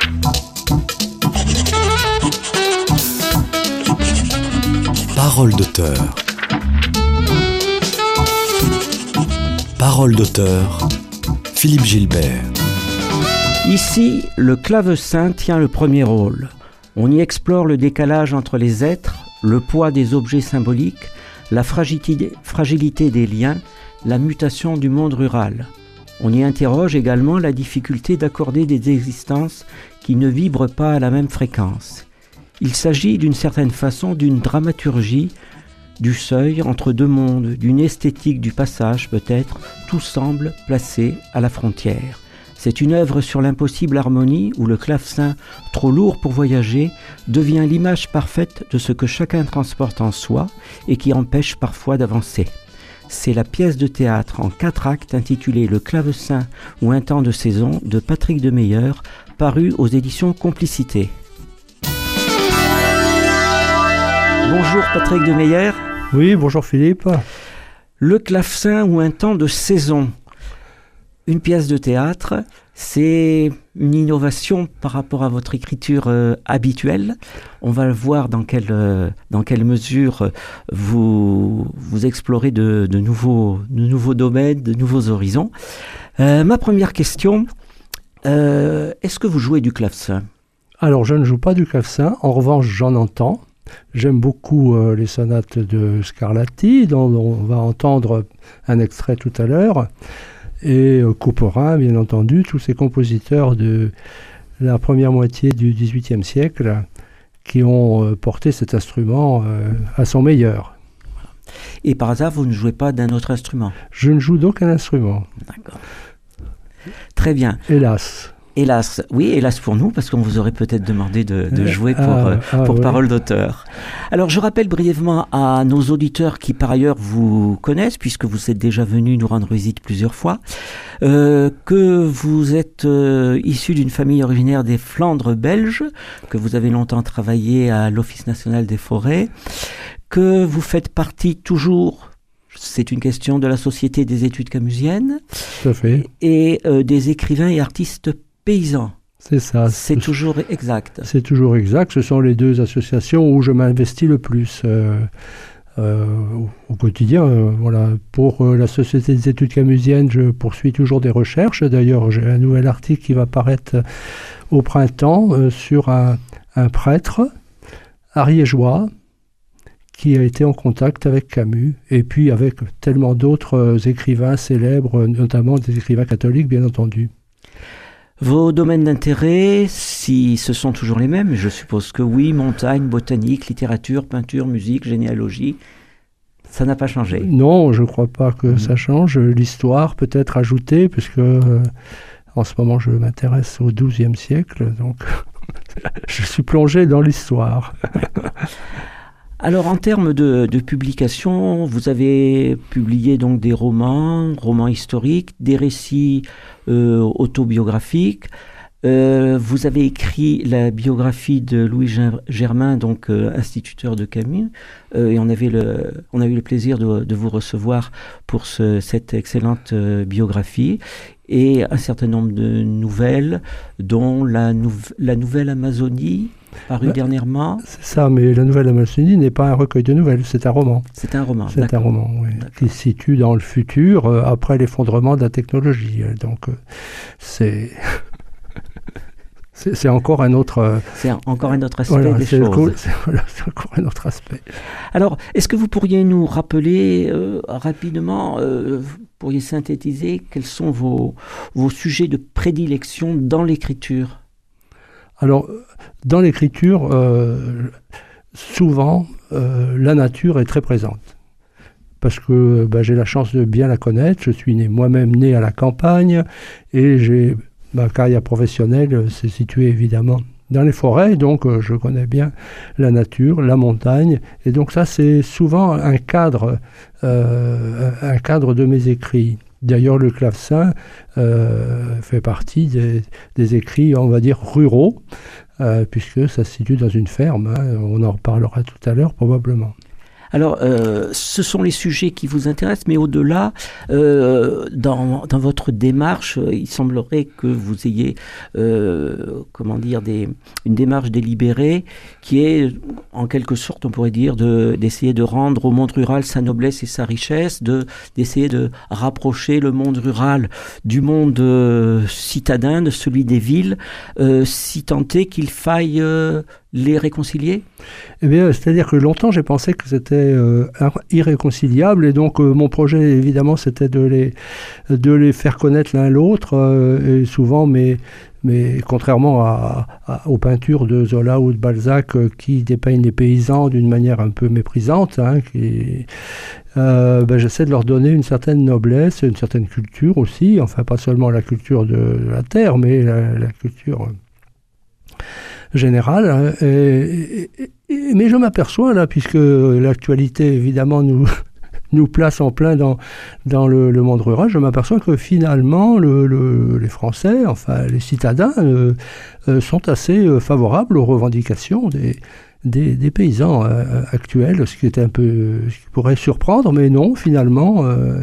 Parole d'auteur. Parole d'auteur, Philippe Gilbert. Ici, le clavecin tient le premier rôle. On y explore le décalage entre les êtres, le poids des objets symboliques, la fragilité des liens, la mutation du monde rural. On y interroge également la difficulté d'accorder des existences qui ne vibrent pas à la même fréquence. Il s'agit d'une certaine façon d'une dramaturgie du seuil entre deux mondes, d'une esthétique du passage peut-être, tout semble placé à la frontière. C'est une œuvre sur l'impossible harmonie où le clavecin, trop lourd pour voyager, devient l'image parfaite de ce que chacun transporte en soi et qui empêche parfois d'avancer. C'est la pièce de théâtre en 4 actes intitulée Le clavecin ou un temps de saison de Patrick Demeyer, paru aux éditions Complicité. Bonjour Patrick Demeyer. Oui, bonjour Philippe. Le clavecin ou un temps de saison. Une pièce de théâtre, c'est une innovation par rapport à votre écriture habituelle. On va voir dans quelle mesure vous explorez de nouveaux domaines, de nouveaux horizons. Ma première question, est-ce que vous jouez du clavecin ? Alors, je ne joue pas du clavecin. En revanche, j'en entends. J'aime beaucoup les sonates de Scarlatti, dont on va entendre un extrait tout à l'heure. Et Couperin, bien entendu, tous ces compositeurs de la première moitié du XVIIIe siècle qui ont porté cet instrument à son meilleur. Et par hasard, vous ne jouez pas d'un autre instrument ? Je ne joue d'aucun instrument. D'accord. Très bien. Hélas. Hélas, oui, hélas pour nous, parce qu'on vous aurait peut-être demandé de jouer pour oui. Parole d'auteur. Alors, je rappelle brièvement à nos auditeurs qui, par ailleurs, vous connaissent, puisque vous êtes déjà venus nous rendre visite plusieurs fois, que vous êtes issu d'une famille originaire des Flandres belges, que vous avez longtemps travaillé à l'Office national des forêts, que vous faites partie toujours... C'est une question de la Société des études camusiennes. Tout à fait. Et des écrivains et artistes paysans. C'est ça. C'est toujours exact. C'est toujours exact. Ce sont les deux associations où je m'investis le plus au quotidien. Voilà. Pour la Société des études camusiennes, je poursuis toujours des recherches. D'ailleurs, j'ai un nouvel article qui va paraître au printemps sur un prêtre ariégeois qui a été en contact avec Camus, et puis avec tellement d'autres écrivains célèbres, notamment des écrivains catholiques, bien entendu. Vos domaines d'intérêt, si ce sont toujours les mêmes, je suppose que oui, montagne, botanique, littérature, peinture, musique, généalogie, ça n'a pas changé. Non, je ne crois pas que ça change. L'histoire peut être ajoutée, puisque en ce moment je m'intéresse au XIIe siècle, donc je suis plongé dans l'histoire. Alors, en termes de publication, vous avez publié donc des romans historiques, des récits autobiographiques. Vous avez écrit la biographie de Louis Germain, donc instituteur de Camus, et on a eu le plaisir de vous recevoir pour cette excellente biographie. Et un certain nombre de nouvelles, dont la nouvelle Amazonie, paru dernièrement. C'est ça, mais la nouvelle Amazonie n'est pas un recueil de nouvelles, c'est un roman. C'est un roman, C'est d'accord. un roman, oui, qui se situe dans le futur, après l'effondrement de la technologie. Donc, c'est encore un autre... c'est encore un autre aspect des choses. C'est encore un autre aspect. Alors, est-ce que vous pourriez nous rappeler rapidement, pourriez synthétiser quels sont vos sujets de prédilection dans l'écriture ? Alors, dans l'écriture, souvent, la nature est très présente. Parce que j'ai la chance de bien la connaître. Je suis moi-même né à la campagne et ma carrière professionnelle s'est située évidemment dans les forêts. Donc, je connais bien la nature, la montagne. Et donc ça, c'est souvent un cadre de mes écrits. D'ailleurs, le clavecin fait partie des écrits, on va dire, ruraux, puisque ça se situe dans une ferme. On en reparlera tout à l'heure, probablement. Alors, ce sont les sujets qui vous intéressent, mais au-delà, dans votre démarche, il semblerait que vous ayez, une démarche délibérée qui est, en quelque sorte, on pourrait dire, d'essayer de rendre au monde rural sa noblesse et sa richesse, d'essayer de rapprocher le monde rural du monde citadin, de celui des villes, si tant est qu'il faille les réconcilier ? Eh bien, c'est-à-dire que longtemps, j'ai pensé que c'était irréconciliable, et donc mon projet, évidemment, c'était de les faire connaître l'un l'autre, et souvent, mais contrairement aux peintures de Zola ou de Balzac qui dépeignent les paysans d'une manière un peu méprisante, j'essaie de leur donner une certaine noblesse, une certaine culture aussi, enfin pas seulement la culture de la terre, mais la culture générale. Mais je m'aperçois là, puisque l'actualité évidemment nous place en plein dans le monde rural, je m'aperçois que finalement les Français, enfin les citadins, sont assez favorables aux revendications des paysans actuels, ce qui pourrait surprendre, mais non, finalement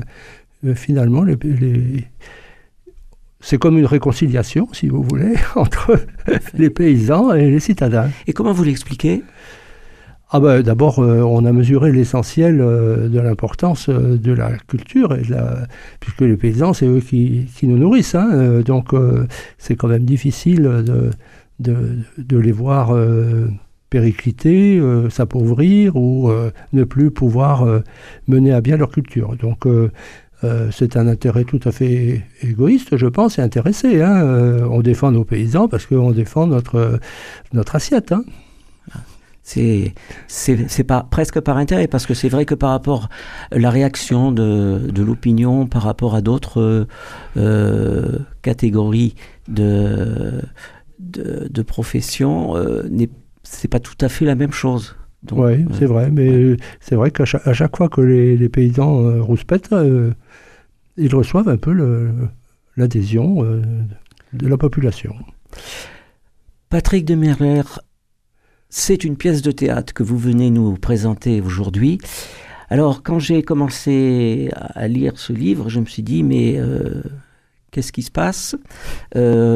c'est comme une réconciliation, si vous voulez, entre les paysans et les citadins. Et comment vous l'expliquez ? D'abord, on a mesuré l'essentiel de l'importance de la culture, puisque les paysans, c'est eux qui nous nourrissent. Donc, c'est quand même difficile de les voir péricliter, s'appauvrir ou ne plus pouvoir mener à bien leur culture. Donc, c'est un intérêt tout à fait égoïste, je pense, et intéressé. On défend nos paysans parce qu'on défend notre assiette. C'est pas presque par intérêt, parce que c'est vrai que par rapport à la réaction de l'opinion par rapport à d'autres catégories de professions, c'est pas tout à fait la même chose. Oui, c'est vrai, mais c'est vrai qu'à chaque fois que les paysans rouspètent, ils reçoivent un peu l'adhésion de la population. Patrick Demerler, c'est une pièce de théâtre que vous venez nous présenter aujourd'hui. Alors, quand j'ai commencé à lire ce livre, je me suis dit, mais qu'est-ce qui se passe ? Pourquoi ?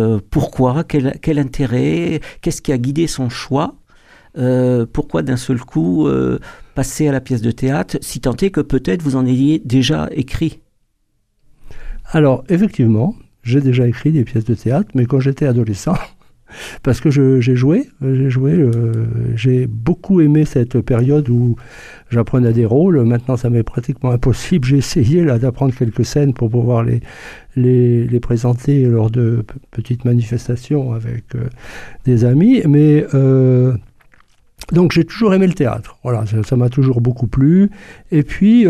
Quel intérêt ? Qu'est-ce qui a guidé son choix ? Pourquoi d'un seul coup passer à la pièce de théâtre, si tant est que peut-être vous en ayez déjà écrit ? Alors, effectivement, j'ai déjà écrit des pièces de théâtre, mais quand j'étais adolescent, parce que j'ai beaucoup aimé cette période où j'apprenais des rôles. Maintenant, ça m'est pratiquement impossible. J'ai essayé d'apprendre quelques scènes pour pouvoir les présenter lors de petites manifestations avec des amis, mais donc j'ai toujours aimé le théâtre. Voilà, ça m'a toujours beaucoup plu. Et puis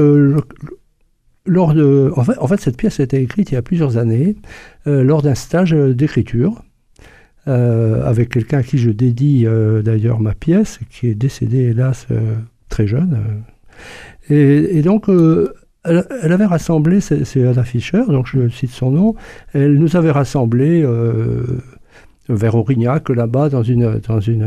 en fait, cette pièce a été écrite il y a plusieurs années lors d'un stage d'écriture. Avec quelqu'un à qui je dédie d'ailleurs ma pièce, qui est décédé hélas très jeune. Et donc, elle avait rassemblé, c'est Anna Fischer, donc je cite son nom, elle nous avait rassemblés vers Aurignac, là-bas, dans une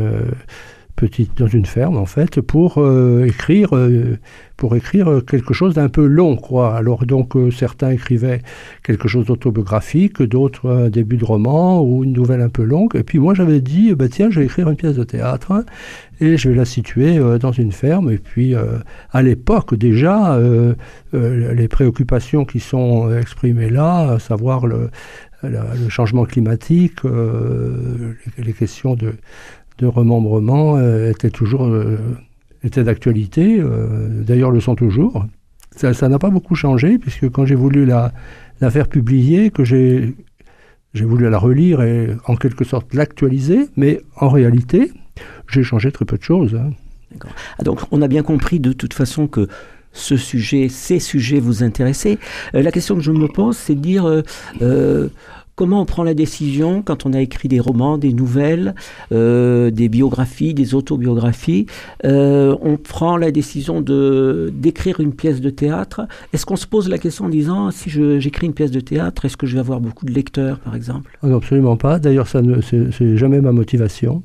ferme en fait, pour écrire quelque chose d'un peu long, quoi. Alors donc certains écrivaient quelque chose d'autobiographique, d'autres un début de roman ou une nouvelle un peu longue, et puis moi j'avais dit tiens, je vais écrire une pièce de théâtre et je vais la situer dans une ferme. Et puis à l'époque déjà les préoccupations qui sont exprimées là, à savoir le changement climatique, les questions de remembrement étaient d'actualité, d'ailleurs le sont toujours. Ça n'a pas beaucoup changé, puisque quand j'ai voulu la faire publier, que j'ai voulu la relire et en quelque sorte l'actualiser, mais en réalité, j'ai changé très peu de choses. D'accord. Donc on a bien compris de toute façon que ces sujets vous intéressaient. La question que je me pose, c'est de dire comment on prend la décision quand on a écrit des romans, des nouvelles, des biographies, des autobiographies, on prend la décision d'écrire une pièce de théâtre. Est-ce qu'on se pose la question en disant, si j'écris une pièce de théâtre, est-ce que je vais avoir beaucoup de lecteurs, par exemple? Non, absolument pas. D'ailleurs, c'est jamais ma motivation.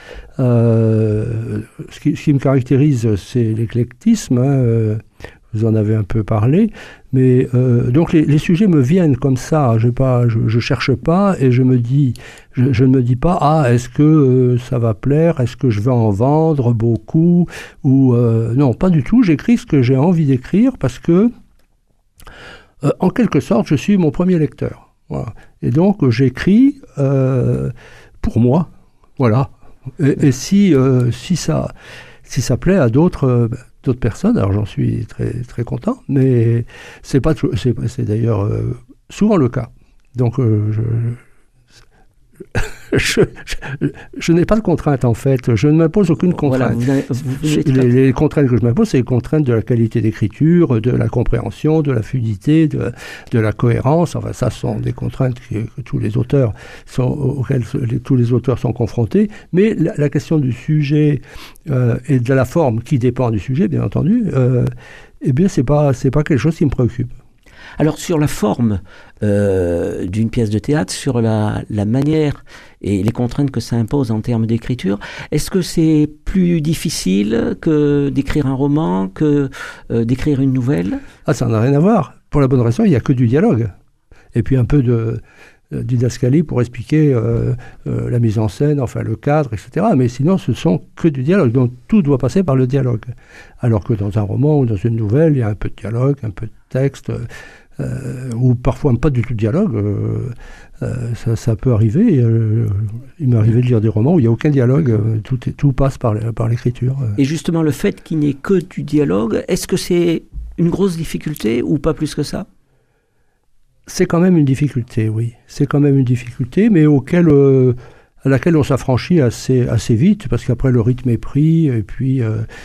Ce qui me caractérise, c'est l'éclectisme. Vous en avez un peu parlé, mais donc les sujets me viennent comme ça. Je cherche pas et je ne me dis pas est-ce que ça va plaire, est-ce que je vais en vendre beaucoup ou non, pas du tout. J'écris ce que j'ai envie d'écrire parce que en quelque sorte, je suis mon premier lecteur. Voilà. Et donc j'écris pour moi, voilà. Et si ça plaît à d'autres personnes, alors j'en suis très très content, mais c'est d'ailleurs souvent le cas. Donc je n'ai pas de contraintes en fait, je ne m'impose aucune contrainte. Voilà, les contraintes que je m'impose, c'est les contraintes de la qualité d'écriture, de la compréhension, de la fluidité, de la cohérence. Enfin, ça sont des contraintes que tous les auteurs auxquelles tous les auteurs sont confrontés. Mais la question du sujet et de la forme qui dépend du sujet, bien entendu, eh bien, c'est pas quelque chose qui me préoccupe. Alors sur la forme d'une pièce de théâtre, sur la manière et les contraintes que ça impose en termes d'écriture, est-ce que c'est plus difficile que d'écrire un roman, que d'écrire une nouvelle? Ça n'a rien à voir. Pour la bonne raison, il n'y a que du dialogue. Et puis un peu de didascalie pour expliquer la mise en scène, enfin le cadre, etc. Mais sinon, ce sont que du dialogue. Donc tout doit passer par le dialogue. Alors que dans un roman ou dans une nouvelle, il y a un peu de dialogue, un peu de texte, ou parfois pas du tout de dialogue. Ça peut arriver. Il m'est arrivé de lire des romans où il n'y a aucun dialogue. Tout passe par l'écriture. Et justement, le fait qu'il n'y ait que du dialogue, est-ce que c'est une grosse difficulté ou pas plus que ça? C'est quand même une difficulté, oui. C'est quand même une difficulté, mais à laquelle on s'affranchit assez vite, parce qu'après le rythme est pris, et puis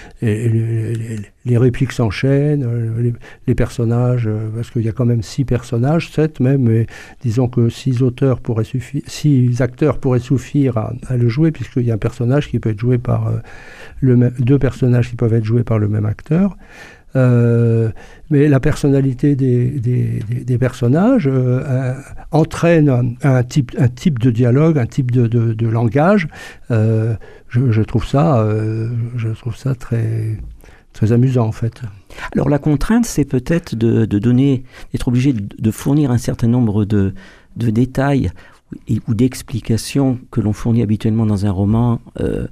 les répliques s'enchaînent, les personnages, parce qu'il y a quand même 6 personnages, 7 même, mais disons que 6 acteurs pourraient suffire à le jouer, puisqu'il y a un personnage qui peut être joué par 2 personnages qui peuvent être joués par le même acteur. Mais la personnalité des personnages entraîne un type de dialogue, un type de langage. Je trouve ça très, très amusant en fait. Alors la contrainte, c'est peut-être d'être obligé de fournir un certain nombre de détails ou d'explications que l'on fournit habituellement dans un roman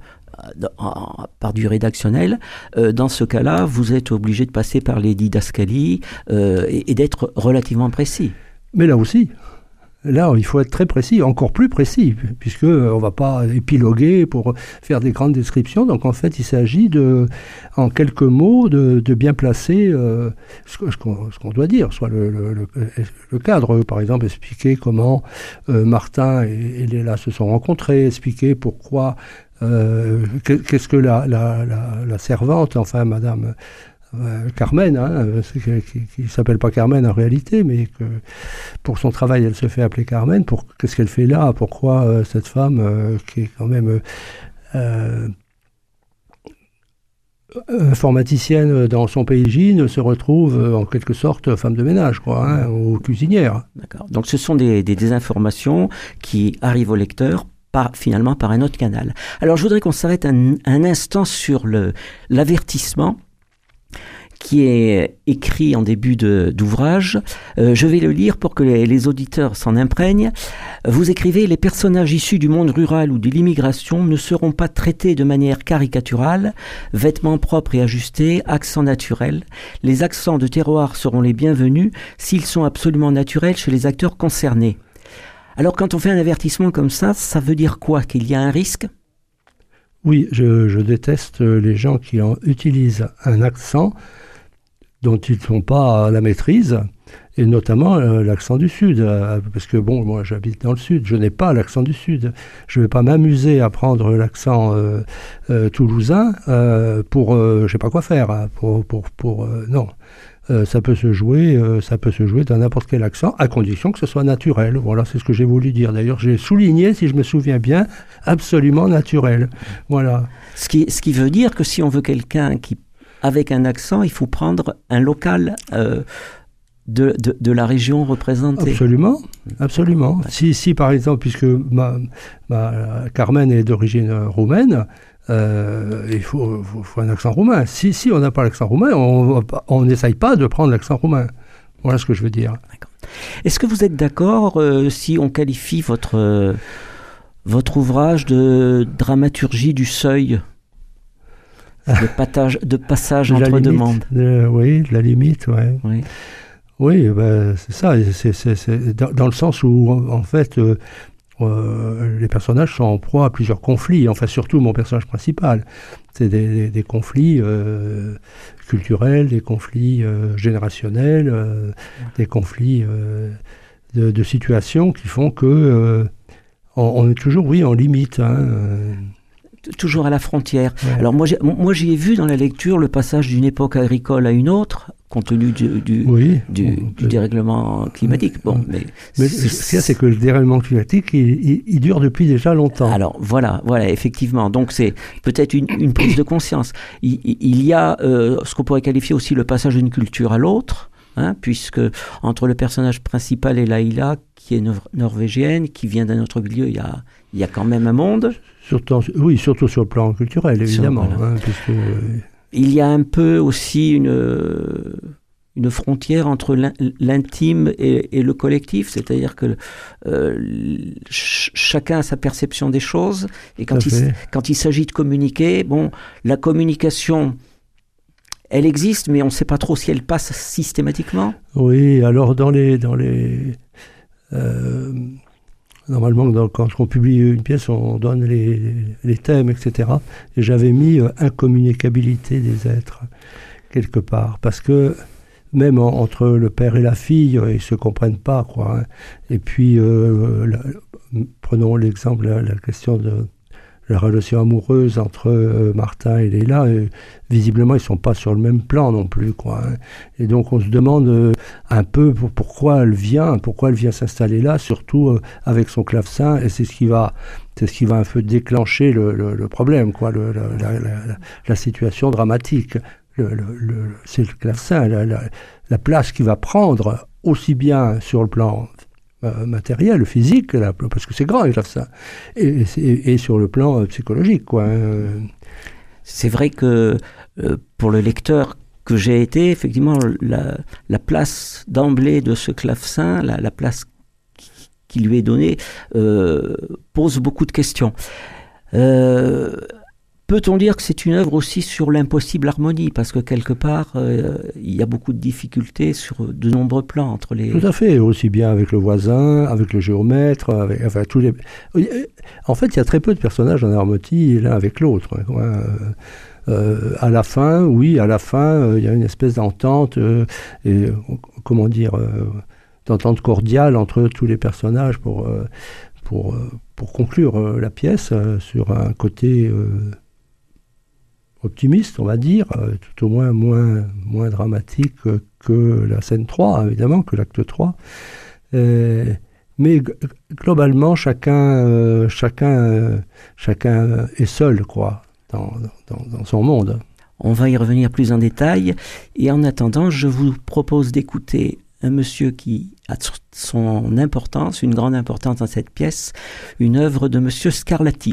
par du rédactionnel. Dans ce cas-là, vous êtes obligé de passer par les didascalies et d'être relativement précis. Mais là aussi, il faut être très précis, encore plus précis, puisqu'on ne va pas épiloguer pour faire des grandes descriptions. Donc en fait, il s'agit en quelques mots, de bien placer ce qu'on doit dire, soit le cadre, par exemple, expliquer comment Martin et Léla se sont rencontrés, expliquer pourquoi qu'est-ce que la servante, enfin Madame Carmen, qui ne s'appelle pas Carmen en réalité, mais que pour son travail elle se fait appeler Carmen, qu'est-ce qu'elle fait là, pourquoi cette femme qui est quand même informaticienne dans son pays d'origine se retrouve en quelque sorte femme de ménage, ou cuisinière. D'accord. Donc ce sont des informations qui arrivent au lecteur finalement par un autre canal. Alors je voudrais qu'on s'arrête un instant sur l'avertissement qui est écrit en début d'ouvrage. Je vais le lire pour que les auditeurs s'en imprègnent. Vous écrivez « Les personnages issus du monde rural ou de l'immigration ne seront pas traités de manière caricaturale, vêtements propres et ajustés, accents naturels. Les accents de terroir seront les bienvenus s'ils sont absolument naturels chez les acteurs concernés. » Alors, quand on fait un avertissement comme ça veut dire quoi? Qu'il y a un risque? Oui, je déteste les gens qui utilisent un accent dont ils ne sont pas à la maîtrise et notamment l'accent du Sud, parce que bon, moi j'habite dans le Sud, je n'ai pas l'accent du Sud. Je ne vais pas m'amuser à prendre l'accent toulousain pour je sais pas quoi faire, hein, non. Ça peut se jouer dans n'importe quel accent, à condition que ce soit naturel. Voilà, c'est ce que j'ai voulu dire. D'ailleurs, j'ai souligné, si je me souviens bien, absolument naturel. Voilà. Ce qui veut dire que si on veut quelqu'un qui, avec un accent, il faut prendre un local de la région représentée. Absolument, absolument. Si par exemple, puisque ma Carmen est d'origine roumaine, il faut un accent roumain. Si on n'a pas l'accent roumain, on n'essaye pas de prendre l'accent roumain. Voilà ce que je veux dire. D'accord. Est-ce que vous êtes d'accord si on qualifie votre ouvrage de dramaturgie du seuil, de passage entre deux mondes? Oui, de la limite, ouais. Oui. Oui, ben, c'est ça. C'est dans le sens où, en fait, les personnages sont en proie à plusieurs conflits. Enfin, surtout mon personnage principal. C'est des conflits culturels, des conflits générationnels, des conflits de situations qui font que on est toujours, oui, en limite. Toujours à la frontière. Ouais. Alors moi j'y ai vu dans la lecture le passage d'une époque agricole à une autre, compte tenu du dérèglement climatique. Bon, mais ce qu'il y a, c'est que le dérèglement climatique, il dure depuis déjà longtemps. Alors voilà, effectivement. Donc c'est peut-être une prise de conscience. Il y a ce qu'on pourrait qualifier aussi le passage d'une culture à l'autre, hein, puisque entre le personnage principal et Laila, qui est norvégienne, qui vient d'un autre milieu, il y a quand même un monde. Surtout sur le plan culturel, évidemment. Voilà. Puisque... Il y a un peu aussi une frontière entre l'intime et le collectif, c'est-à-dire que chacun a sa perception des choses, et quand il s'agit de communiquer, bon, la communication, elle existe, mais on ne sait pas trop si elle passe systématiquement. Oui, alors normalement, quand on publie une pièce, on donne les thèmes, etc. Et j'avais mis incommunicabilité des êtres, quelque part. Parce que même entre le père et la fille, ils ne se comprennent pas, quoi. Hein. Et puis, prenons l'exemple, la question de la relation amoureuse entre Martin et Léla. Visiblement, ils ne sont pas sur le même plan non plus, quoi. Hein. Et donc, on se demande un peu pourquoi elle vient s'installer là, surtout avec son clavecin, et c'est ce qui va un peu déclencher le problème, quoi, la situation dramatique. C'est le clavecin, la place qu'il va prendre, aussi bien sur le plan matériel, physique, parce que c'est grand, le clavecin, et sur le plan psychologique, quoi. Hein. C'est vrai que pour le lecteur que j'ai été, effectivement, la place d'emblée de ce clavecin, la place qui lui est donnée, pose beaucoup de questions. Peut-on dire que c'est une œuvre aussi sur l'impossible harmonie, parce que quelque part, il y a beaucoup de difficultés sur de nombreux plans entre les... Tout à fait, aussi bien avec le voisin, avec le géomètre, enfin tous les... En fait, il y a très peu de personnages en harmonie l'un avec l'autre. À la fin, il y a une espèce d'entente, d'entente cordiale entre tous les personnages pour conclure la pièce sur un côté optimiste, on va dire, tout au moins dramatique que la scène 3, évidemment, que l'acte 3. Mais globalement, chacun est seul, quoi, dans son monde. On va y revenir plus en détail. Et en attendant, je vous propose d'écouter un monsieur qui a son importance, une grande importance dans cette pièce, une œuvre de monsieur Scarlatti.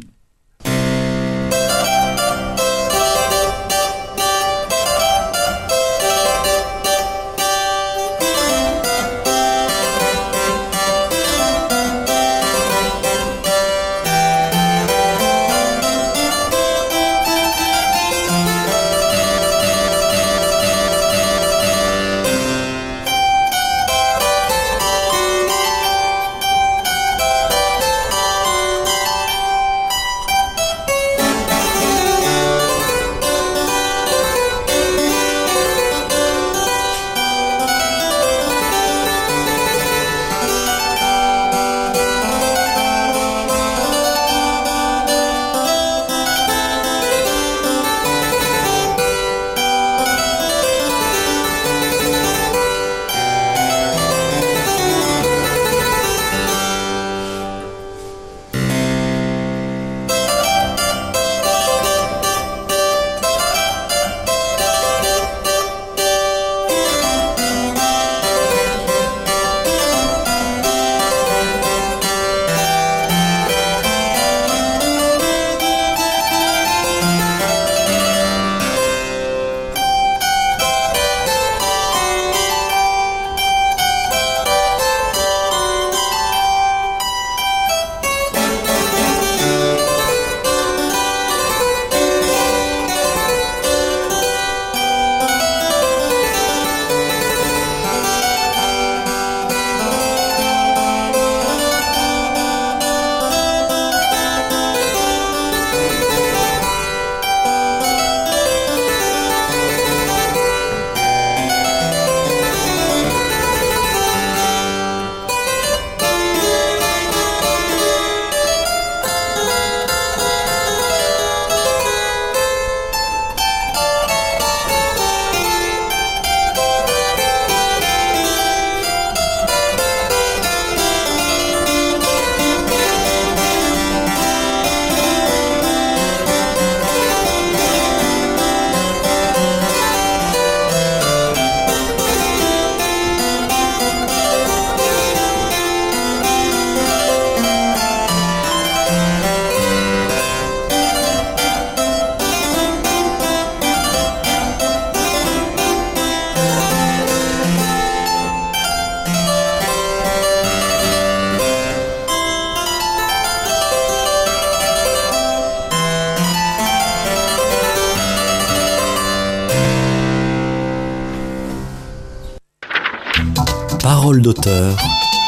Parole d'auteur.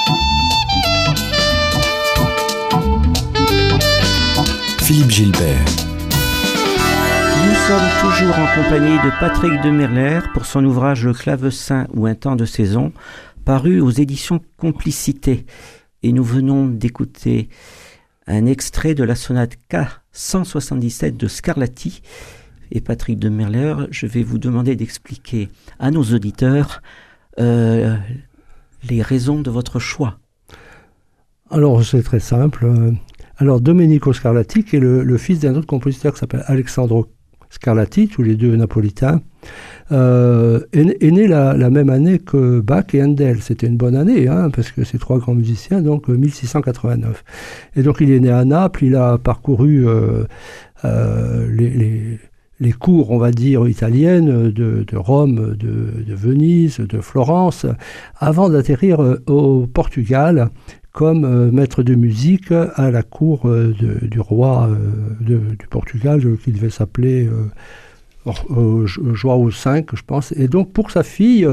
Philippe Gilbert. Nous sommes toujours en compagnie de Patrick de Merler pour son ouvrage Le clavecin ou un temps de saison, paru aux éditions Complicité. Et nous venons d'écouter un extrait de la sonate K177 de Scarlatti. Et Patrick de Merler, je vais vous demander d'expliquer à nos auditeurs les raisons de votre choix. Alors, c'est très simple. Alors, Domenico Scarlatti, qui est le fils d'un autre compositeur qui s'appelle Alessandro Scarlatti, tous les deux napolitains, est né la même année que Bach et Handel. C'était une bonne année, parce que ces trois grands musiciens, donc 1689. Et donc, il est né à Naples, il a parcouru les cours, on va dire, italiennes de Rome, de Venise, de Florence, avant d'atterrir au Portugal comme maître de musique à la cour du roi du Portugal, qui devait s'appeler João V, je pense. Et donc, pour sa fille,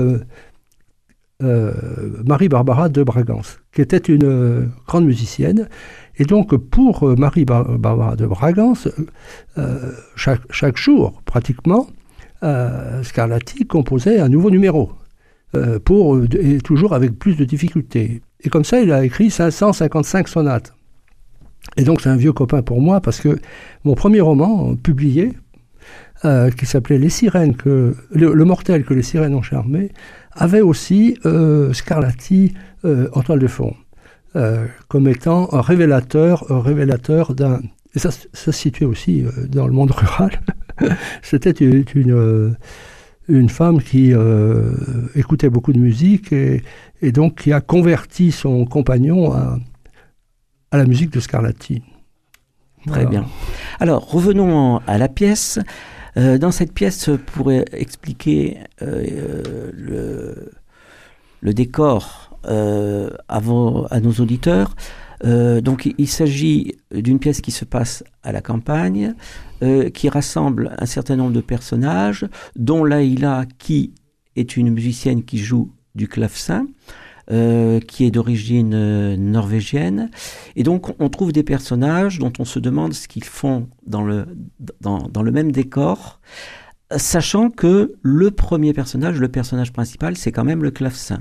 Marie-Barbara de Bragance, qui était une grande musicienne. Et donc, pour Marie-Barbara de Bragance, chaque jour, pratiquement, Scarlatti composait un nouveau numéro, et toujours avec plus de difficultés. Et comme ça, il a écrit 555 sonates. Et donc, c'est un vieux copain pour moi, parce que mon premier roman, publié, qui s'appelait Les Sirènes, le mortel que les sirènes ont charmé, avait aussi Scarlatti en toile de fond. Comme étant un révélateur d'un... Et ça se situait aussi dans le monde rural. C'était une femme qui écoutait beaucoup de musique et donc qui a converti son compagnon à la musique de Scarlatti. Très bien. Alors, revenons à la pièce. Dans cette pièce, pour expliquer le décor à nos auditeurs, donc il s'agit d'une pièce qui se passe à la campagne, qui rassemble un certain nombre de personnages, dont Laïla, qui est une musicienne qui joue du clavecin, qui est d'origine norvégienne. Et donc, on trouve des personnages dont on se demande ce qu'ils font dans le même décor, sachant que le premier personnage, le personnage principal, c'est quand même le clavecin.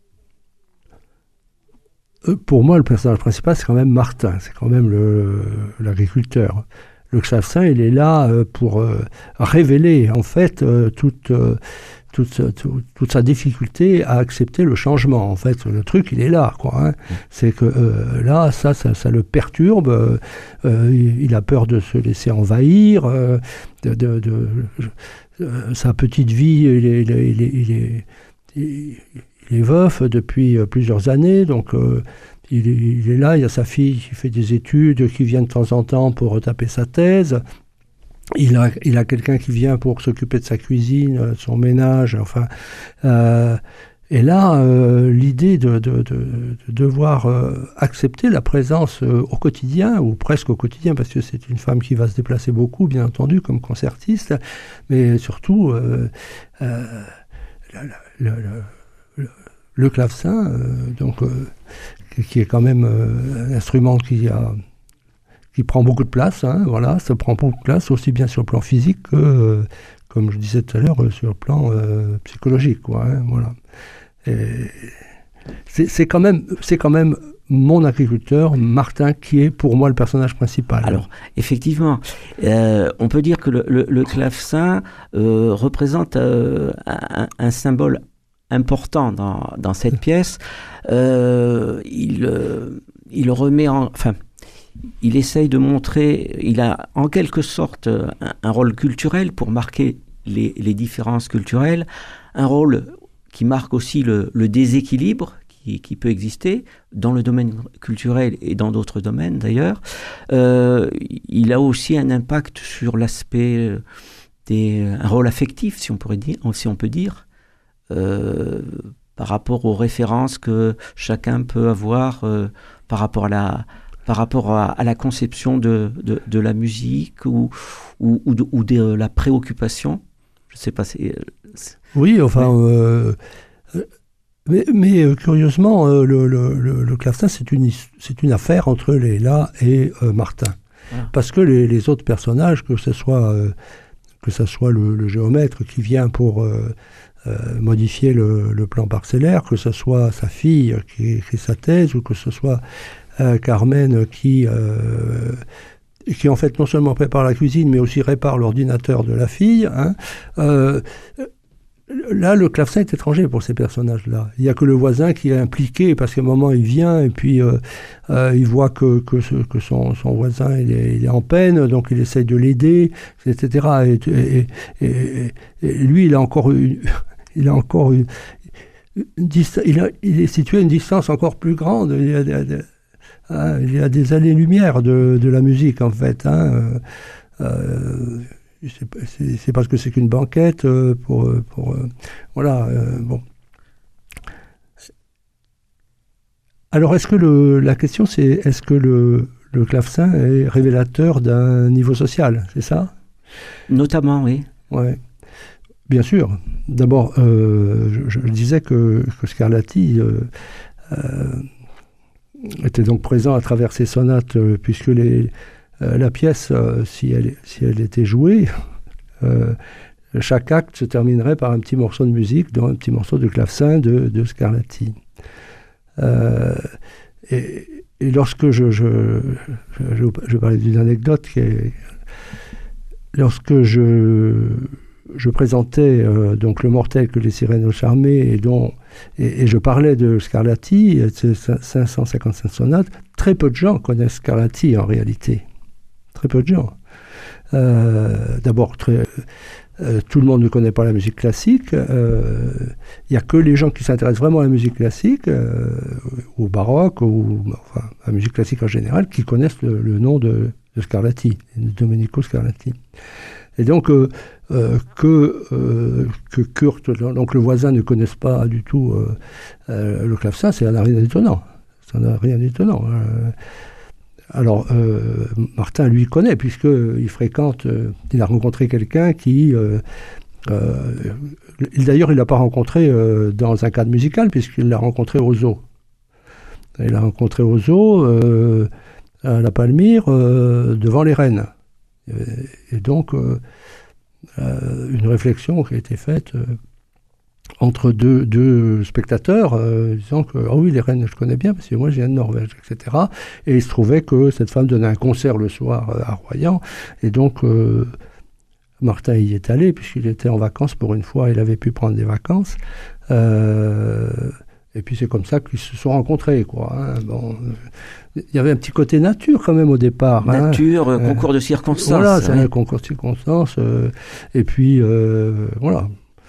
Pour moi, le personnage principal, c'est quand même Martin, c'est quand même l'agriculteur. Le clavecin, il est là pour révéler, en fait, toute sa difficulté à accepter le changement. En fait, le truc, il est là, quoi. C'est que là, ça le perturbe. Il a peur de se laisser envahir. Sa petite vie, il est veuf depuis plusieurs années, donc il est là. Il y a sa fille qui fait des études, qui vient de temps en temps pour retaper sa thèse. Il a quelqu'un qui vient pour s'occuper de sa cuisine, de son ménage, enfin. Et là, l'idée de devoir accepter la présence au quotidien, ou presque au quotidien, parce que c'est une femme qui va se déplacer beaucoup, bien entendu, comme concertiste, mais surtout le clavecin, qui est quand même un instrument qui prend beaucoup de place, voilà, ça prend beaucoup de place, aussi bien sur le plan physique que, comme je disais tout à l'heure, sur le plan psychologique, quoi, voilà. Et c'est quand même mon agriculteur, Martin, qui est pour moi le personnage principal. Alors, effectivement, on peut dire que le clavecin représente un symbole important dans cette pièce. Il remet il essaye de montrer, il a en quelque sorte un rôle culturel pour marquer les différences culturelles, un rôle qui marque aussi le déséquilibre qui peut exister dans le domaine culturel et dans d'autres domaines d'ailleurs. Il a aussi un impact sur l'aspect un rôle affectif, si on peut dire, par rapport aux références que chacun peut avoir par rapport à la conception de la musique ou de la préoccupation. Je ne sais pas. Oui, enfin, Mais curieusement, le clavecin, c'est une affaire entre Léla et Martin. Voilà. Parce que les autres personnages, que ce soit le géomètre qui vient pour modifier le plan parcellaire, que ce soit sa fille qui écrit sa thèse, ou que ce soit Carmen qui en fait non seulement prépare la cuisine, mais aussi répare l'ordinateur de la fille, hein, là, le clavecin est étranger pour ces personnages-là. Il n'y a que le voisin qui est impliqué, parce qu'à un moment, il vient et puis il voit que son voisin il est en peine, donc il essaye de l'aider, etc. Et lui, il est situé à une distance encore plus grande. Il y a des années-lumière de la musique, en fait. Hein. C'est parce que c'est qu'une banquette voilà, bon. Alors la question c'est, est-ce que le clavecin est révélateur d'un niveau social, c'est ça? Notamment, oui. Ouais, bien sûr. D'abord, je disais que Scarlatti était donc présent à travers ses sonates, puisque la pièce, si elle était jouée, chaque acte se terminerait par un petit morceau de musique, dont un petit morceau de clavecin de Scarlatti. Et lorsque je parlais d'une anecdote, lorsque je présentais donc le mortel que les sirènes ont charmé, et je parlais de Scarlatti, de ces 555 sonates, très peu de gens connaissent Scarlatti en réalité. Très peu de gens. D'abord, tout le monde ne connaît pas la musique classique. Il n'y a que les gens qui s'intéressent vraiment à la musique classique, au baroque, enfin, à la musique classique en général, qui connaissent le nom de Scarlatti, de Domenico Scarlatti. Et donc, que Kurt, donc le voisin, ne connaisse pas du tout le clavecin, ça n'a rien d'étonnant. Ça n'a rien d'étonnant. Alors, Martin, lui, connaît, puisqu'il fréquente, il a rencontré quelqu'un qui... d'ailleurs, il ne l'a pas rencontré dans un cadre musical, puisqu'il l'a rencontré au zoo. Il l'a rencontré au zoo, à la Palmyre, devant les rennes. Et donc, une réflexion qui a été faite entre deux spectateurs, disant que oui, les rennes, je connais bien, parce que moi, je viens de Norvège, etc. Et il se trouvait que cette femme donnait un concert le soir à Royan, et donc Martin y est allé, puisqu'il était en vacances pour une fois, il avait pu prendre des vacances. Et puis c'est comme ça qu'ils se sont rencontrés, quoi. Hein. Bon, il y avait un petit côté nature quand même au départ. Nature, concours de circonstances. Voilà, c'est un concours de circonstances. Et puis, voilà.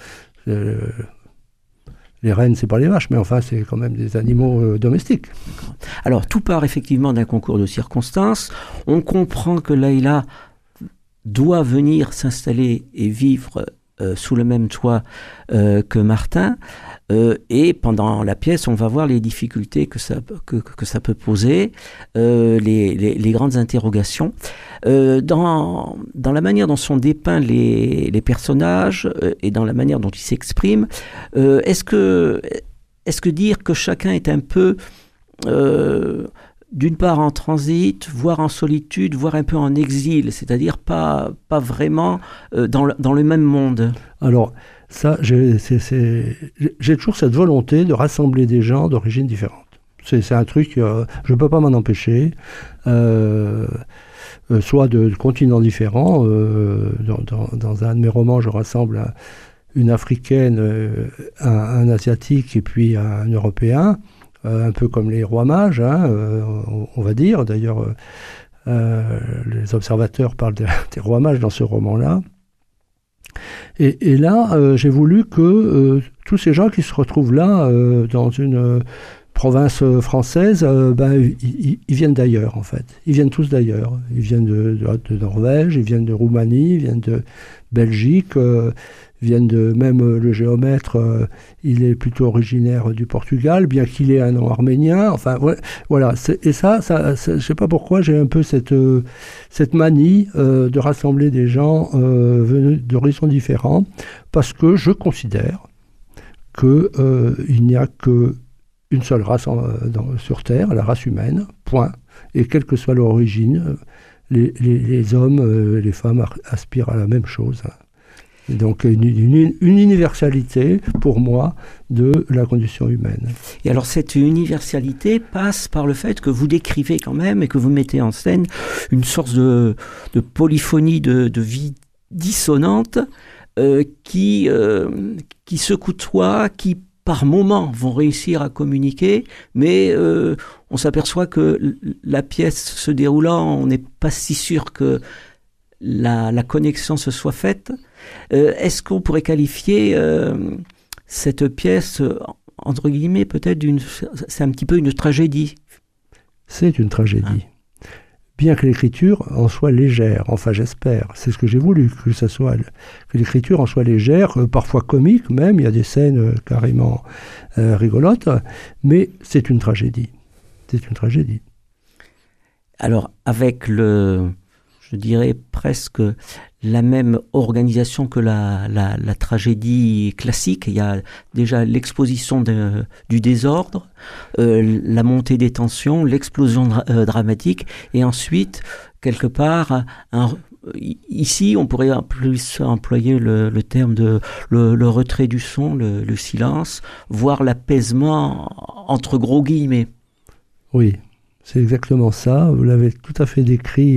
Les rennes, c'est pas les vaches, mais enfin, c'est quand même des animaux domestiques. Alors, tout part effectivement d'un concours de circonstances. On comprend que Layla doit venir s'installer et vivre sous le même toit que Martin. Et pendant la pièce, on va voir les difficultés que ça peut poser, les grandes interrogations. Dans la manière dont sont dépeints les personnages et dans la manière dont ils s'expriment, est-ce que dire que chacun est un peu, d'une part en transit, voire en solitude, voire un peu en exil, c'est-à-dire pas vraiment dans le même monde? Alors, ça, j'ai toujours cette volonté de rassembler des gens d'origines différentes. C'est un truc, je ne peux pas m'en empêcher. Soit de continents différents. Dans un de mes romans, je rassemble une Africaine, un Asiatique et puis un Européen, un peu comme les rois mages, hein, on va dire. D'ailleurs, les observateurs parlent des rois mages dans ce roman-là. Et là, j'ai voulu que tous ces gens qui se retrouvent là, dans une province française, ils viennent d'ailleurs, en fait. Ils viennent tous d'ailleurs. Ils viennent de Norvège, ils viennent de Roumanie, ils viennent de Belgique, viennent même le géomètre, il est plutôt originaire du Portugal, bien qu'il ait un nom arménien. Enfin, voilà. Et ça, je ne sais pas pourquoi, j'ai un peu cette manie de rassembler des gens venus d'horizons différents, parce que je considère qu'il n'y a qu'une seule race sur Terre, la race humaine, point. Et quelle que soit leur origine, les hommes, les femmes aspirent à la même chose. Donc une universalité, pour moi, de la condition humaine. Et alors cette universalité passe par le fait que vous décrivez quand même et que vous mettez en scène une sorte de polyphonie de vie dissonante qui se côtoient, qui par moments vont réussir à communiquer, mais on s'aperçoit que la pièce se déroulant, on n'est pas si sûr que la connexion se soit faite. Est-ce qu'on pourrait qualifier cette pièce, entre guillemets, peut-être c'est un petit peu une tragédie? C'est une tragédie. Bien que l'écriture en soit légère, enfin j'espère, c'est ce que j'ai voulu, que l'écriture en soit légère, parfois comique même, il y a des scènes carrément rigolotes, mais c'est une tragédie. C'est une tragédie. Alors, avec je dirais presque la même organisation que la tragédie classique. Il y a déjà l'exposition du désordre, la montée des tensions, l'explosion dramatique, et ensuite, quelque part, ici, on pourrait plus employer le terme de le retrait du son, le silence, voire l'apaisement entre gros guillemets. Oui, c'est exactement ça. Vous l'avez tout à fait décrit.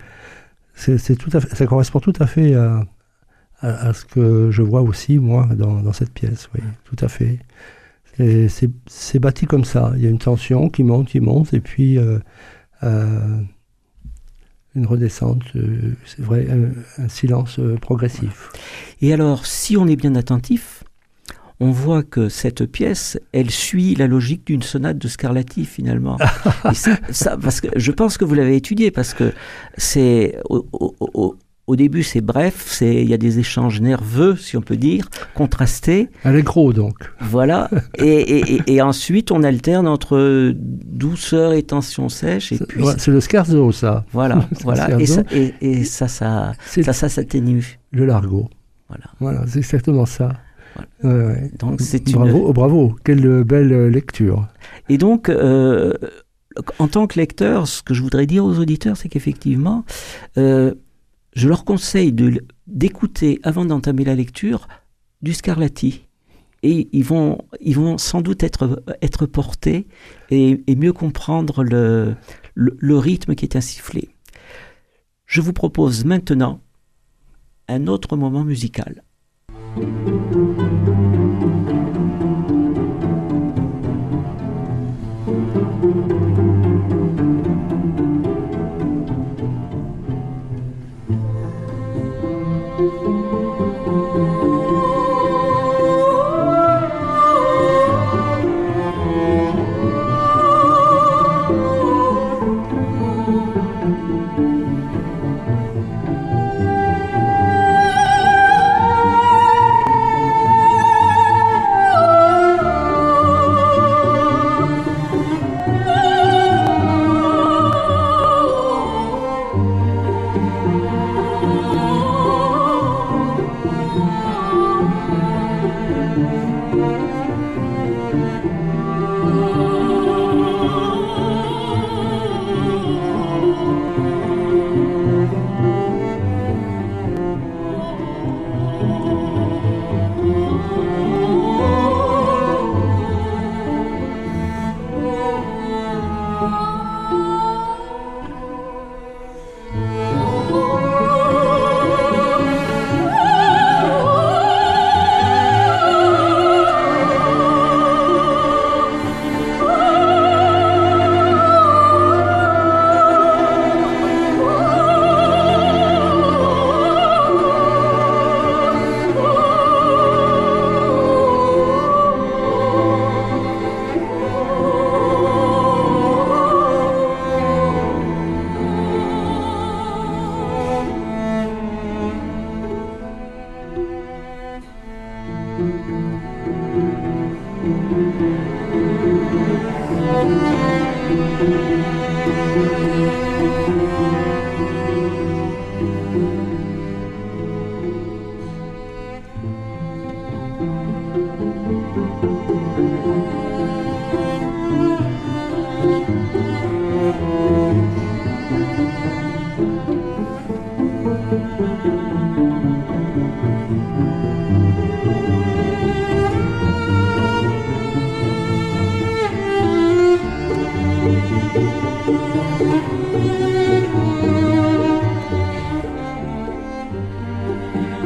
Ça correspond tout à fait à ce que je vois aussi, moi, dans cette pièce. Oui, tout à fait. C'est bâti comme ça. Il y a une tension qui monte, et puis une redescente, c'est vrai, un silence progressif. Et alors, si on est bien attentif, on voit que cette pièce, elle suit la logique d'une sonate de Scarlatti, finalement. Et ça, parce que je pense que vous l'avez étudié, parce que c'est au début, c'est bref, il y a des échanges nerveux, si on peut dire, contrastés. Allegro, donc. Voilà. Et ensuite, on alterne entre douceur et tension sèche. Et puis, c'est le scherzo, ça. Voilà. Voilà. Et ça s'atténue. Le largo. Voilà, c'est exactement ça. Voilà. Ouais. Donc bravo, quelle belle lecture. Et donc, en tant que lecteur, ce que je voudrais dire aux auditeurs, c'est qu'effectivement, je leur conseille d'écouter, avant d'entamer la lecture, du Scarlatti. Et ils vont sans doute être portés et mieux comprendre le rythme qui est insufflé. Je vous propose maintenant un autre moment musical.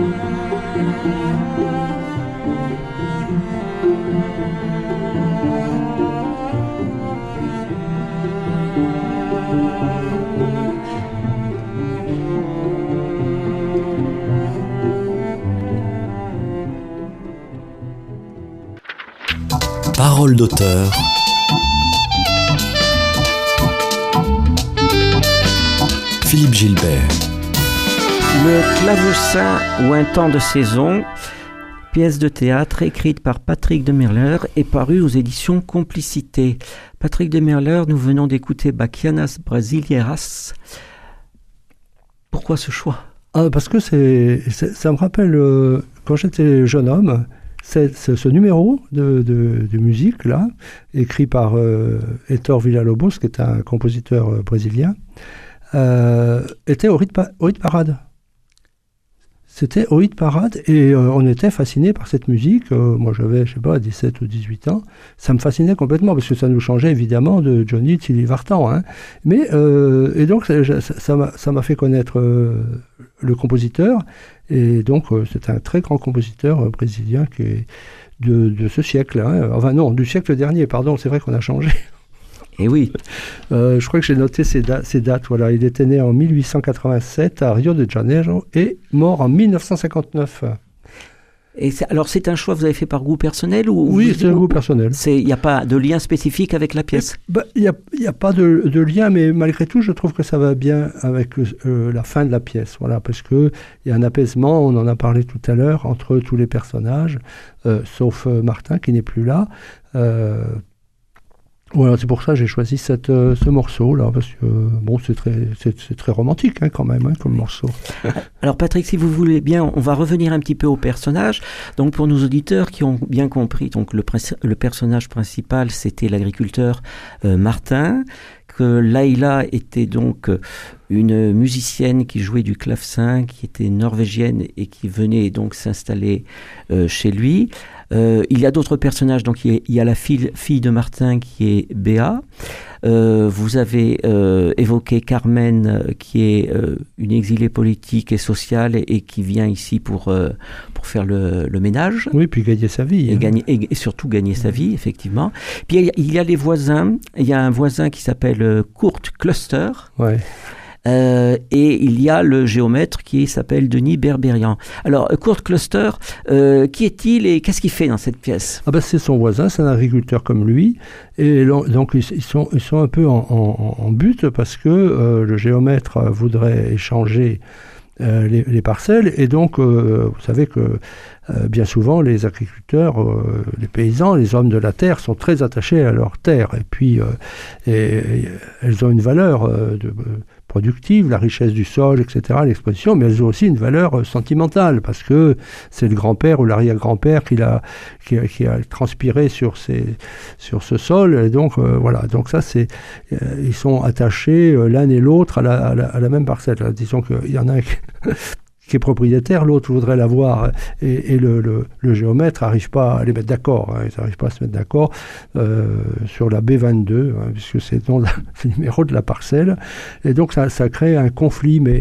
Parole d'auteur. Philippe Gilbert. Le clavecin ou un temps de saison, pièce de théâtre écrite par Patrick Demerler et parue aux éditions Complicité. Patrick Demerler, nous venons d'écouter Bachianas Brasileiras. Pourquoi ce choix ? Parce que ça me rappelle, quand j'étais jeune homme, ce numéro de musique, là, écrit par Héctor Villa-Lobos, qui est un compositeur brésilien, était au hit parade. C'était au hit parade et on était fascinés par cette musique. Moi, j'avais, 17 ou 18 ans. Ça me fascinait complètement parce que ça nous changeait évidemment de Johnny Tilly Vartan. Hein. Mais, et donc, ça m'a fait connaître le compositeur. Et donc, c'est un très grand compositeur brésilien qui est de ce siècle. Hein. Enfin, non, du siècle dernier, pardon. C'est vrai qu'on a changé. Eh oui. Je crois que j'ai noté ces dates. Voilà. Il était né en 1887 à Rio de Janeiro et mort en 1959. Et alors, c'est un choix que vous avez fait par goût personnel ou Oui, c'est un goût personnel. Il n'y a pas de lien spécifique avec la pièce ? Il n'y a pas de lien, mais malgré tout, je trouve que ça va bien avec la fin de la pièce. Voilà, parce qu'il y a un apaisement, on en a parlé tout à l'heure, entre tous les personnages, sauf Martin qui n'est plus là. Voilà, c'est pour ça que j'ai choisi ce morceau-là, parce que bon, c'est très romantique hein, quand même, hein, comme morceau. Alors Patrick, si vous voulez bien, on va revenir un petit peu au personnage. Donc pour nos auditeurs qui ont bien compris, donc le personnage principal, c'était l'agriculteur Martin, que Laila était donc une musicienne qui jouait du clavecin, qui était norvégienne et qui venait donc s'installer chez lui. Il y a d'autres personnages, donc il y a la fille de Martin qui est Béa. Vous avez évoqué Carmen qui est une exilée politique et sociale et qui vient ici pour faire le ménage. Oui, puis gagner sa vie. Et surtout gagner sa vie, effectivement. Puis il y a les voisins. Il y a un voisin qui s'appelle Kurt Cluster. Ouais. Et il y a le géomètre qui s'appelle Denis Berberian. Alors, Kurt Cluster, qui est-il et qu'est-ce qu'il fait dans cette pièce ? C'est son voisin, c'est un agriculteur comme lui. Et donc, ils sont un peu en butte parce que le géomètre voudrait échanger les parcelles. Et donc, vous savez que bien souvent, les agriculteurs, les paysans, les hommes de la terre sont très attachés à leur terre. Et puis, elles ont une valeur productive, la richesse du sol, etc., l'exposition, mais elles ont aussi une valeur sentimentale, parce que c'est le grand-père ou l'arrière-grand-père qui a transpiré sur ce sol, et donc voilà, donc ça c'est, ils sont attachés l'un et l'autre à la même parcelle. Disons qu'il y en a un qui est propriétaire, l'autre voudrait l'avoir, et le géomètre n'arrive pas à les mettre d'accord, hein, ils n'arrivent pas à se mettre d'accord sur la B22, hein, puisque c'est le numéro de la parcelle, et donc ça crée un conflit, mais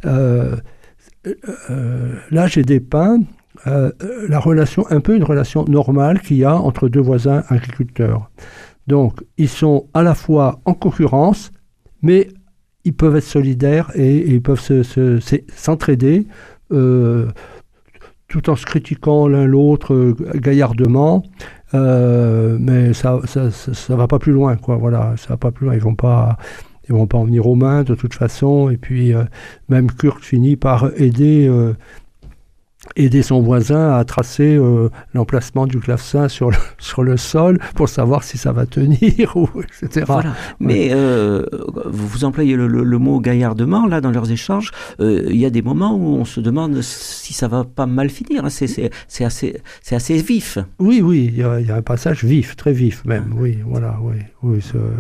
là j'ai dépeint la relation, un peu une relation normale qu'il y a entre deux voisins agriculteurs. Donc ils sont à la fois en concurrence, mais ils peuvent être solidaires et ils peuvent s'entraider tout en se critiquant l'un l'autre gaillardement, mais ça va pas plus loin, quoi. Voilà, ça va pas plus loin. Ils vont pas en venir aux mains de toute façon. Et puis même Kurt finit par aider son voisin à tracer l'emplacement du clavecin sur le sol pour savoir si ça va tenir, etc. Voilà. Mais vous employez le mot gaillardement là dans leurs échanges. Il y a des moments où on se demande si ça va pas mal finir. Hein. C'est assez vif. Oui, il y a un passage vif, très vif même. Oui, voilà, oui.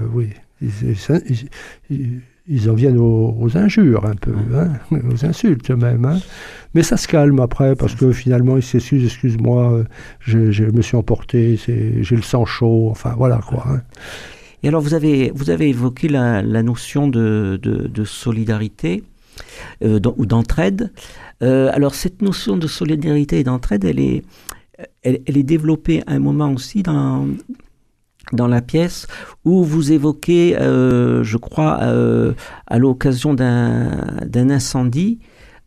Ils en viennent aux injures un peu, hein, aux insultes même. Hein. Mais ça se calme après, parce que finalement, ils s'excusent, excuse-moi, je me suis emporté, j'ai le sang chaud, enfin voilà quoi. Hein. Et alors, vous avez évoqué la notion de solidarité. ou d'entraide. Alors cette notion de solidarité et d'entraide, elle est développée à un moment aussi dans la pièce où vous évoquez, je crois, à l'occasion d'un incendie,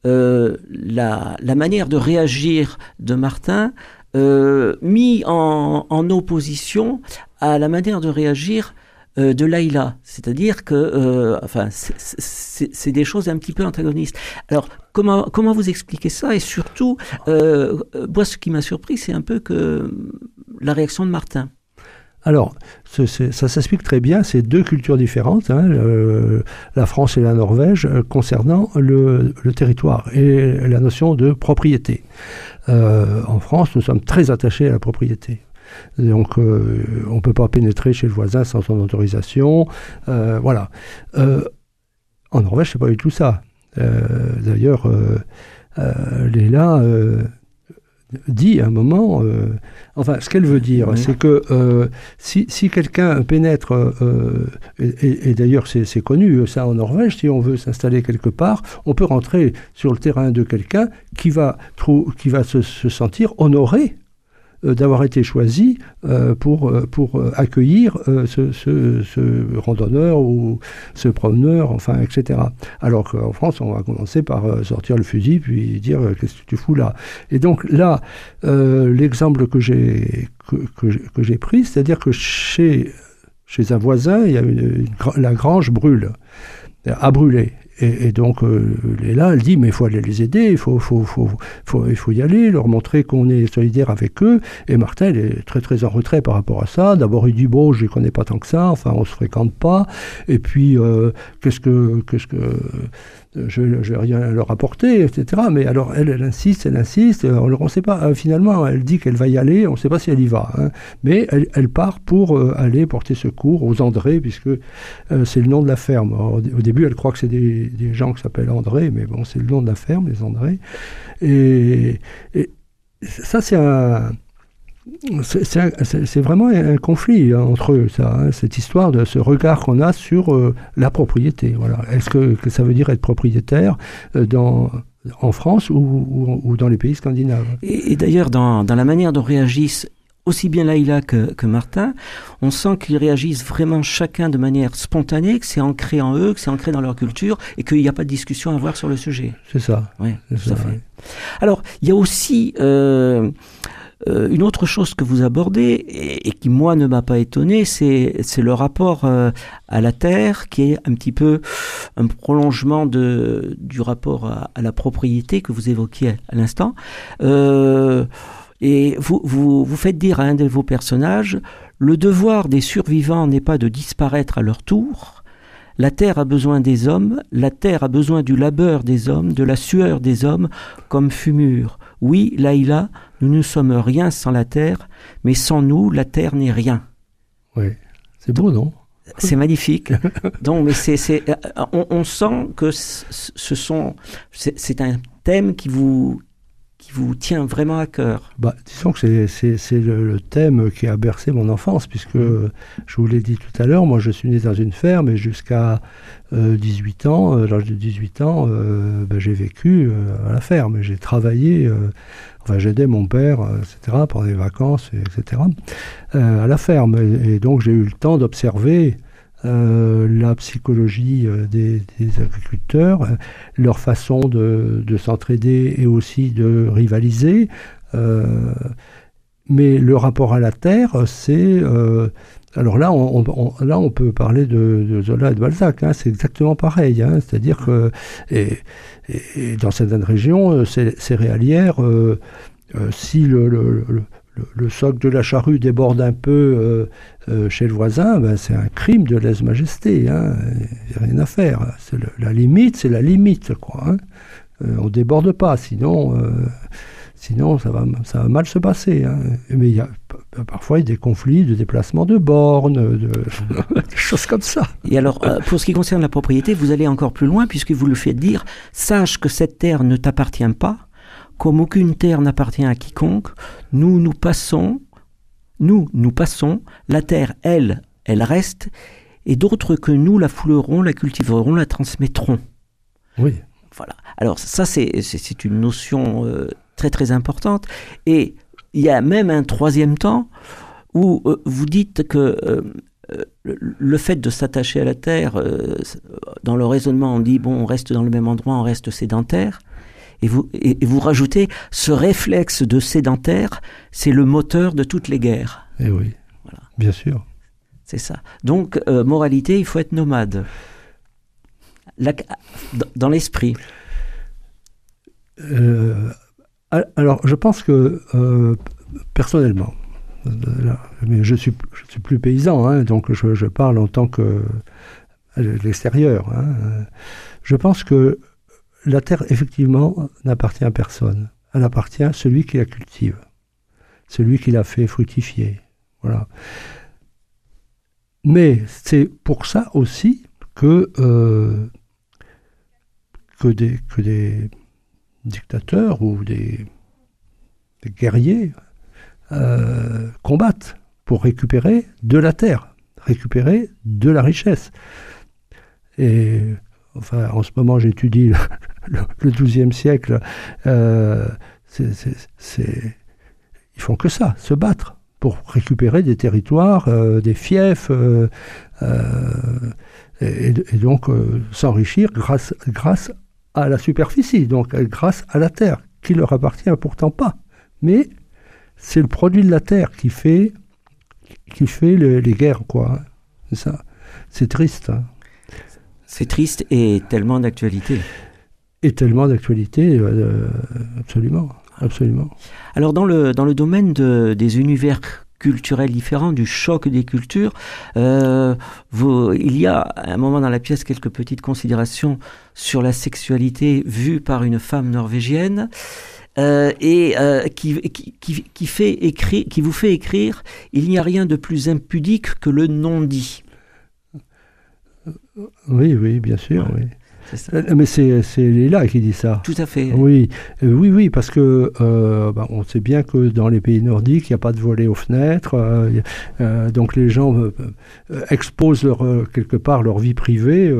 la manière de réagir de Martin mis en opposition à la manière de réagir de Layla, c'est-à-dire que c'est des choses un petit peu antagonistes. Alors comment vous expliquez ça? Et surtout, moi ce qui m'a surpris, c'est un peu que la réaction de Martin. Alors, ça s'explique très bien, c'est deux cultures différentes, la France et la Norvège, concernant le territoire et la notion de propriété. En France, nous sommes très attachés à la propriété. Donc, on ne peut pas pénétrer chez le voisin sans son autorisation. Voilà. En Norvège, c'est pas du tout ça. D'ailleurs, Léla dit à un moment, ce qu'elle veut dire, c'est que si quelqu'un pénètre, et d'ailleurs c'est connu ça en Norvège, si on veut s'installer quelque part, on peut rentrer sur le terrain de quelqu'un qui va se sentir honoré d'avoir été choisi pour accueillir ce randonneur ou ce promeneur, etc. Alors qu'en France, on va commencer par sortir le fusil puis dire qu'est-ce que tu fous là. Et donc là, l'exemple que j'ai pris, c'est-à-dire que chez un voisin, la grange a brûlé. Et donc, Léla, elle dit, mais il faut aller les aider, il faut y aller, leur montrer qu'on est solidaire avec eux. Et Martin, il est très, très en retrait par rapport à ça. D'abord, il dit, bon, je les connais pas tant que ça, on se fréquente pas. Et puis, qu'est-ce que je vais rien leur apporter, etc. Mais alors, elle insiste. On ne sait pas, finalement, elle dit qu'elle va y aller, on ne sait pas si elle y va. Mais elle part pour aller porter secours aux André, puisque c'est le nom de la ferme. Alors, au début, elle croit que c'est des gens qui s'appellent André, mais bon, c'est le nom de la ferme, les André. Et ça, c'est vraiment un conflit entre eux, ça, cette histoire de ce regard qu'on a sur la propriété. Voilà. Est-ce que ça veut dire être propriétaire en France ou dans les pays scandinaves? Et d'ailleurs, dans la manière dont réagissent aussi bien Layla que Martin, on sent qu'ils réagissent vraiment chacun de manière spontanée, que c'est ancré en eux, que c'est ancré dans leur culture, et qu'il n'y a pas de discussion à avoir sur le sujet. C'est ça. Oui, tout à fait. Ouais. Alors, il y a aussi une autre chose que vous abordez, et qui, moi, ne m'a pas étonné, c'est le rapport à la terre, qui est un petit peu un prolongement du rapport à la propriété que vous évoquiez à l'instant. Et vous faites dire à un de vos personnages, le devoir des survivants n'est pas de disparaître à leur tour. La terre a besoin des hommes, la terre a besoin du labeur des hommes, de la sueur des hommes comme fumure. Oui, Layla, nous ne sommes rien sans la terre, mais sans nous, la terre n'est rien. Oui, c'est beau, non? C'est magnifique. Donc, mais on sent que c'est un thème qui vous tient vraiment à cœur. Disons que c'est le thème qui a bercé mon enfance, puisque, je vous l'ai dit tout à l'heure, moi je suis né dans une ferme et jusqu'à 18 ans, à l'âge de 18 ans, j'ai vécu à la ferme. J'ai travaillé, j'aidais mon père, etc., pendant les vacances, etc., à la ferme. Et donc j'ai eu le temps d'observer la psychologie des agriculteurs, leur façon de s'entraider et aussi de rivaliser. Mais le rapport à la terre, c'est... alors là, on peut parler de Zola et de Balzac, c'est exactement pareil. C'est-à-dire que et dans certaines régions céréalières, si le soc de la charrue déborde un peu chez le voisin, c'est un crime de lèse-majesté. Il n'y a rien à faire. La limite, c'est la limite, quoi. On ne déborde pas, sinon ça va mal se passer. Mais parfois, il y a des conflits de déplacement de bornes, des choses comme ça. Et alors, pour ce qui concerne la propriété, vous allez encore plus loin, puisque vous le faites dire, sache que cette terre ne t'appartient pas, comme aucune terre n'appartient à quiconque, nous passons, la terre, elle reste, et d'autres que nous la fouleront, la cultiveront, la transmettront. Oui. Voilà. Alors ça, c'est une notion très très importante. Et il y a même un troisième temps où vous dites que le fait de s'attacher à la terre, dans le raisonnement, on dit, bon, on reste dans le même endroit, on reste sédentaire. Et vous rajoutez, ce réflexe de sédentaire, c'est le moteur de toutes les guerres. Eh oui, voilà. Bien sûr. C'est ça. Donc, moralité, il faut être nomade. Dans l'esprit. Alors, je pense que, personnellement, mais je suis plus paysan, hein, donc je parle en tant que l'extérieur. Hein. Je pense que la terre, effectivement, n'appartient à personne. Elle appartient à celui qui la cultive, celui qui la fait fructifier. Voilà. Mais c'est pour ça aussi que des dictateurs ou des guerriers combattent pour récupérer de la terre, récupérer de la richesse. Et enfin, en ce moment, j'étudie le XIIe siècle. Ils font que ça, se battre pour récupérer des territoires, des fiefs, et donc s'enrichir grâce à la superficie, donc grâce à la terre, qui leur appartient pourtant pas. Mais c'est le produit de la terre qui fait les guerres, quoi. C'est ça. C'est triste. Hein. C'est triste et tellement d'actualité. Et tellement d'actualité, absolument, absolument. Alors dans le domaine des univers culturels différents, du choc des cultures, il y a à un moment dans la pièce quelques petites considérations sur la sexualité vue par une femme norvégienne. Qui vous fait écrire « Il n'y a rien de plus impudique que le non-dit ». Oui, bien sûr, oui. Mais c'est Léla qui dit ça. Tout à fait. Oui, parce que on sait bien que dans les pays nordiques, il n'y a pas de volets aux fenêtres, donc les gens exposent quelque part leur vie privée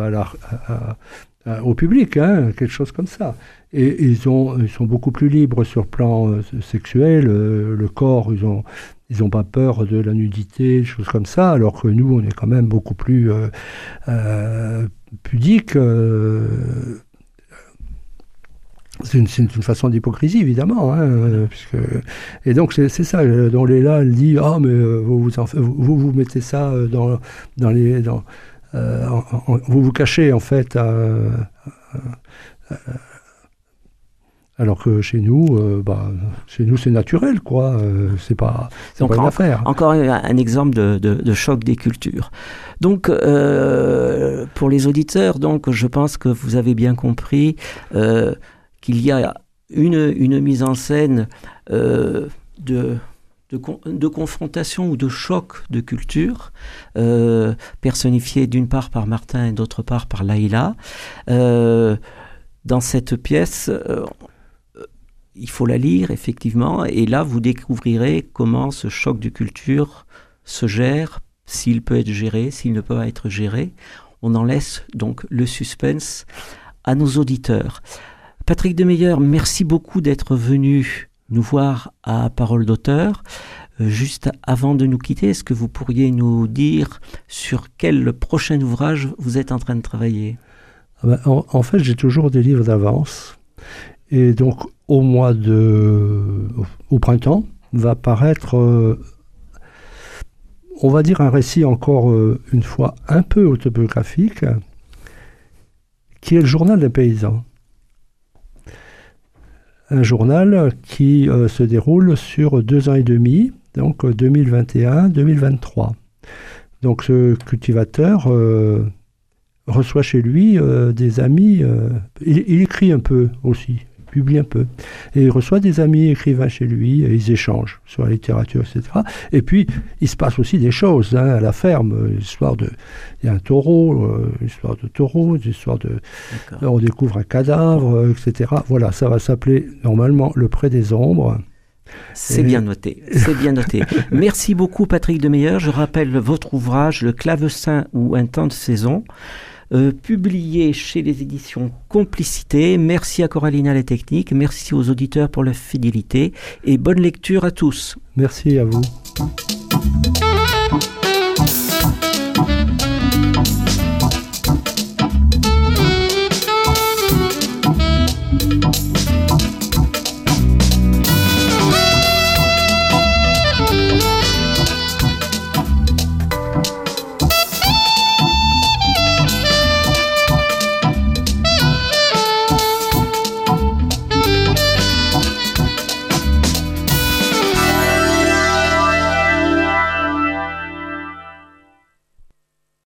au public, hein, quelque chose comme ça. Et ils sont beaucoup plus libres sur le plan sexuel, le corps, ils n'ont pas peur de la nudité, des choses comme ça, alors que nous, on est quand même beaucoup plus pudiques. C'est une façon d'hypocrisie, évidemment. Hein, et donc, c'est ça, dont Léla, elle dit « Ah, mais vous mettez ça vous vous cachez, en fait, alors que chez nous, c'est naturel, quoi. C'est pas une affaire. Encore un exemple de choc des cultures. Donc, pour les auditeurs, donc, je pense que vous avez bien compris qu'il y a une mise en scène de confrontation ou de choc de culture, personnifiée d'une part par Martin et d'autre part par Laïla. Dans cette pièce, il faut la lire, effectivement, et là, vous découvrirez comment ce choc de culture se gère, s'il peut être géré, s'il ne peut pas être géré. On en laisse donc le suspense à nos auditeurs. Patrick Demeyer, merci beaucoup d'être venu nous voir à Parole d'auteur. Juste avant de nous quitter, est-ce que vous pourriez nous dire sur quel prochain ouvrage vous êtes en train de travailler ? En fait, j'ai toujours des livres d'avance. Et donc, au printemps, va paraître, on va dire, un récit encore une fois un peu autobiographique, qui est le journal des paysans. Un journal qui se déroule sur 2 ans et demi, donc 2021-2023. Donc ce cultivateur reçoit chez lui des amis, il écrit un peu aussi, publie un peu, et il reçoit des amis écrivains chez lui, et ils échangent sur la littérature, etc. Et puis, il se passe aussi des choses à la ferme, il y a un taureau, l'histoire de taureau, l'histoire on découvre un cadavre, etc. Voilà, ça va s'appeler normalement Le Pré des Ombres. C'est bien noté, c'est bien noté. Merci beaucoup Patrick Demeyer. Je rappelle votre ouvrage, Le Clavecin ou Un temps de saison, publié chez les éditions Complicité. Merci à Coraline à la technique, merci aux auditeurs pour leur fidélité et bonne lecture à tous. Merci à vous.